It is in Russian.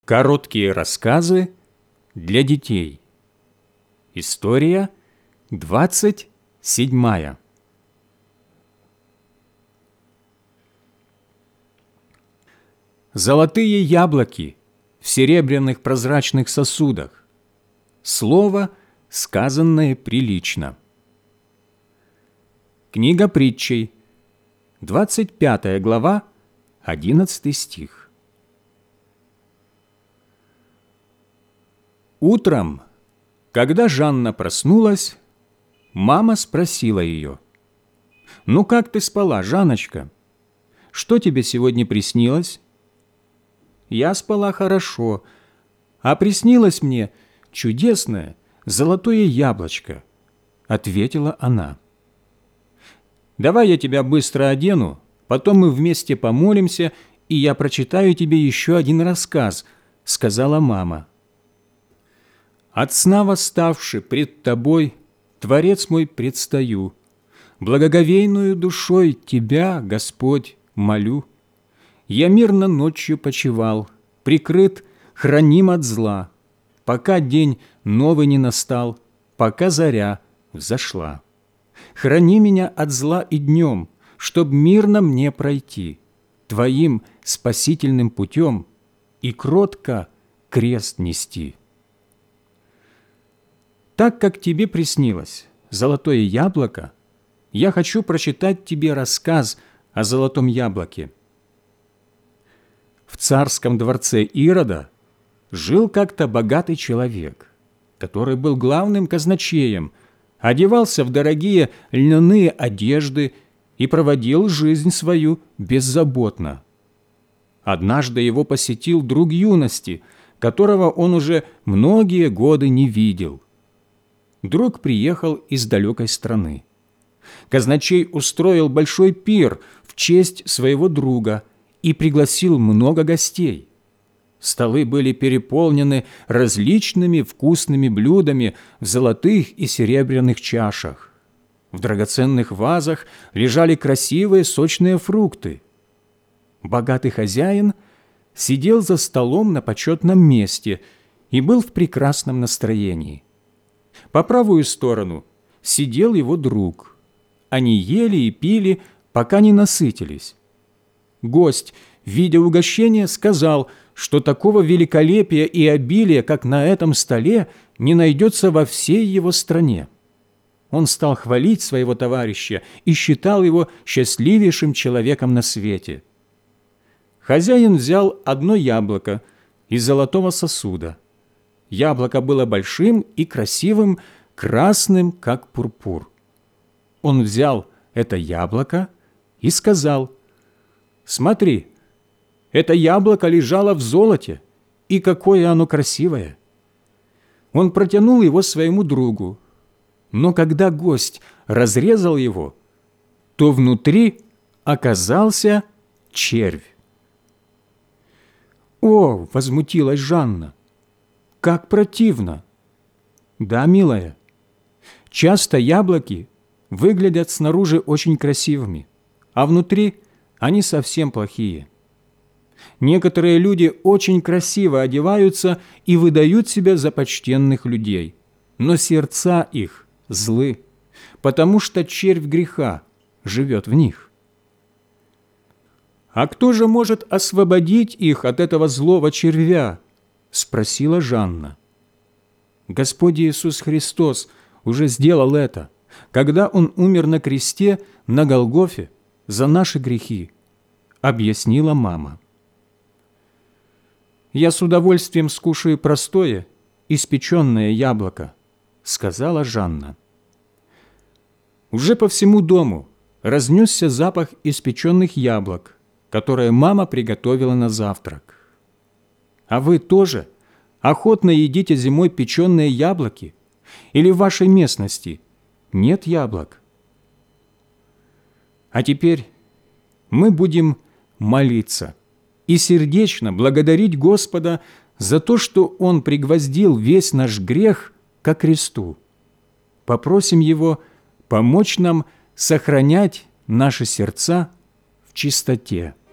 Короткие рассказы для детей. История 27. Золотые яблоки в серебряных прозрачных сосудах. Слово, сказанное прилично. Книга притчей, 25 глава, 11 стих. Утром, когда Жанна проснулась, мама спросила ее: «Ну, как ты спала, Жанночка? Что тебе сегодня приснилось?» «Я спала хорошо, а приснилось мне чудесное золотое яблочко», — ответила она. «Давай я тебя быстро одену, потом мы вместе помолимся, и я прочитаю тебе еще один рассказ», — сказала мама. «От сна восставши пред Тобой, Творец мой, предстаю, благоговейную душой Тебя, Господь, молю. Я мирно ночью почивал, прикрыт, храним от зла, пока день новый не настал, пока заря взошла. Храни меня от зла и днем, чтоб мирно мне пройти Твоим спасительным путем и кротко крест нести». Так как тебе приснилось золотое яблоко, я хочу прочитать тебе рассказ о золотом яблоке. В царском дворце Ирода жил как-то богатый человек, который был главным казначеем, одевался в дорогие льняные одежды и проводил жизнь свою беззаботно. Однажды его посетил друг юности, которого он уже многие годы не видел. Друг приехал из далекой страны. Казначей устроил большой пир в честь своего друга и пригласил много гостей. Столы были переполнены различными вкусными блюдами в золотых и серебряных чашах. В драгоценных вазах лежали красивые сочные фрукты. Богатый хозяин сидел за столом на почетном месте и был в прекрасном настроении. По правую сторону сидел его друг. Они ели и пили, пока не насытились. Гость, видя угощение, сказал, что такого великолепия и обилия, как на этом столе, не найдется во всей его стране. Он стал хвалить своего товарища и считал его счастливейшим человеком на свете. Хозяин взял одно яблоко из золотого сосуда. Яблоко было большим и красивым, красным, как пурпур. Он взял это яблоко и сказал: «Смотри, это яблоко лежало в золоте, и какое оно красивое!» Он протянул его своему другу, но когда гость разрезал его, то внутри оказался червь. «О!» — возмутилась Жанна. «Как противно!» «Да, милая, часто яблоки выглядят снаружи очень красивыми, а внутри они совсем плохие. Некоторые люди очень красиво одеваются и выдают себя за почтенных людей, но сердца их злы, потому что червь греха живет в них». «А кто же может освободить их от этого злого червя?» – спросила Жанна. «Господь Иисус Христос уже сделал это, когда Он умер на кресте на Голгофе за наши грехи», – объяснила мама. «Я с удовольствием скушаю простое, испеченное яблоко», – сказала Жанна. Уже по всему дому разнесся запах испеченных яблок, которое мама приготовила на завтрак. А вы тоже охотно едите зимой печеные яблоки? Или в вашей местности нет яблок? А теперь мы будем молиться и сердечно благодарить Господа за то, что Он пригвоздил весь наш грех ко кресту. Попросим Его помочь нам сохранять наши сердца в чистоте.